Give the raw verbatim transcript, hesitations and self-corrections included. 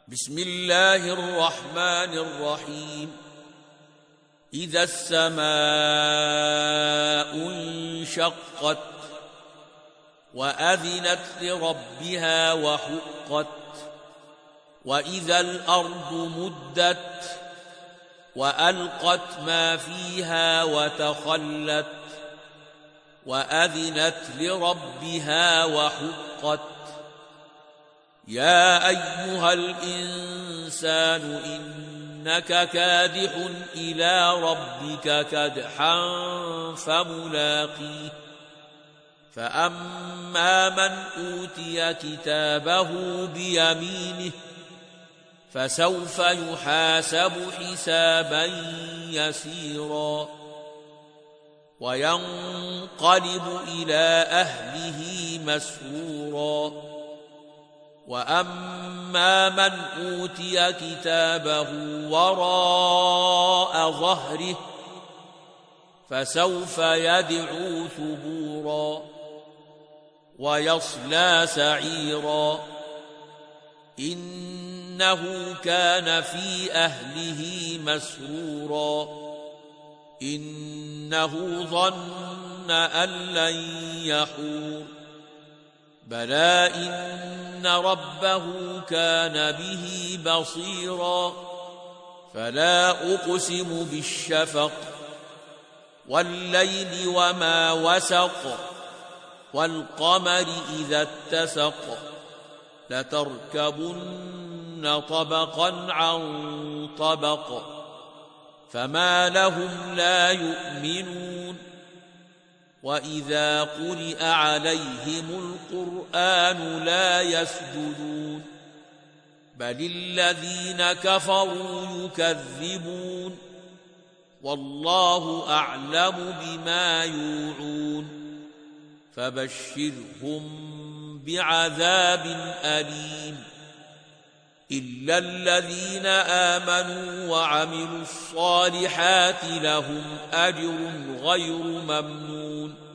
بسم الله الرحمن الرحيم إذا السماء انشقت وأذنت لربها وحقت وإذا الأرض مدت وألقت ما فيها وتخلت وأذنت لربها وحقت يا أيها الإنسان إنك كادح إلى ربك كدحا فملاقيه فأما من أوتي كتابه بيمينه فسوف يحاسب حسابا يسيرا وينقلب إلى أهله مسرورا وأما من أوتي كتابه وراء ظهره فسوف يدعو ثبورا ويصلى سعيرا إنه كان في أهله مسرورا إنه ظن أن لن يحور بلى إن ربه كان به بصيرا فلا أقسم بالشفق والليل وما وسق والقمر إذا اتسق لتركبن طبقا عن طبق فما لهم لا يؤمنون وإذا قرئ عليهم القرآن لا يسجدون بل الذين كفروا يكذبون والله أعلم بما يوعون فبشرهم بعذاب أليم إلا الذين آمنوا وعملوا الصالحات لهم أجر غير ممنون